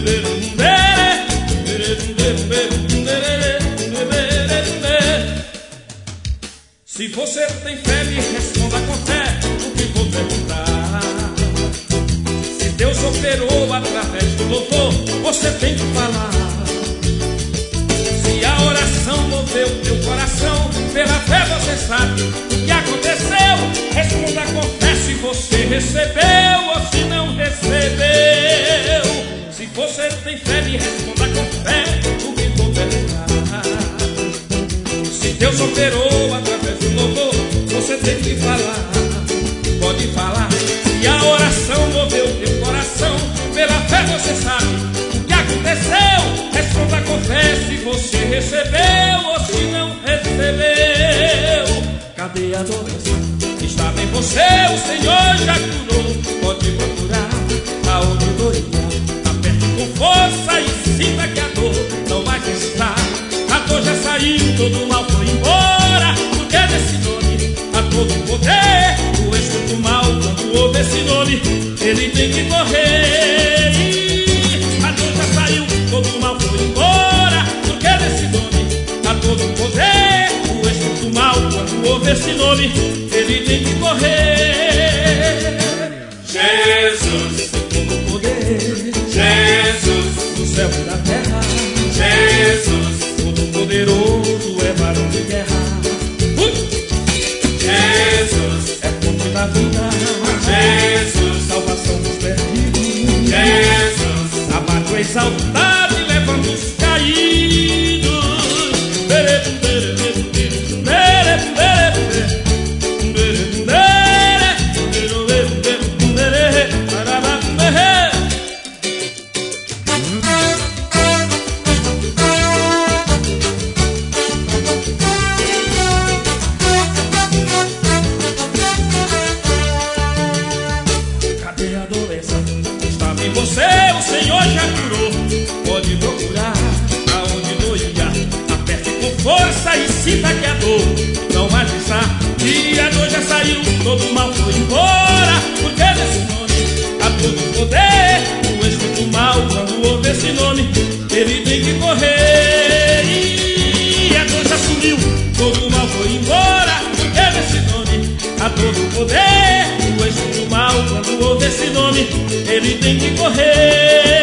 Se você tem fé, me responda com fé o que vou perguntar. Se Deus operou através do louvor, você tem que falar. Se a oração moveu teu coração, pela fé você sabe o que aconteceu. Responda com fé se você recebeu ou se não recebeu. Se você tem fé, me responda com fé o que vou perguntar. Se Deus operou através do louvor, você tem que falar. Pode falar. Se a oração moveu teu coração, pela fé você sabe o que aconteceu. Responda com fé se você recebeu ou se não recebeu. Cadê a adoração? Estava em você, o Senhor já curou. Pode procurar aonde doía. Aperte com força e sinta que a dor não mais está. A dor já saiu, todo mal foi embora. Porque nesse nome há todo poder. O espírito mal, quando ouve esse nome, ele tem que correr. A dor já saiu, todo mal foi embora. Porque nesse nome há todo poder. O espírito mal, quando ouve esse nome, ele tem que correr. Jesus, todo poder. Jesus, do céu e da terra. Jesus, poderoso é varão de guerra. Jesus é fonte da vida. Jesus, salvação dos perdidos. Jesus, abate o exaltado e levanta os caídos. Você, o Senhor já curou. Pode procurar aonde doía. Aperte com força e sinta que a dor não mais está. E a dor já saiu, todo o mal foi embora. Porque nesse nome há todo poder. O espírito mal, quando ouve esse nome, ele tem que correr. E a dor já sumiu, todo o mal foi embora. Porque nesse nome há todo poder. O espírito mal, quando ouve esse nome, ele tem que correr.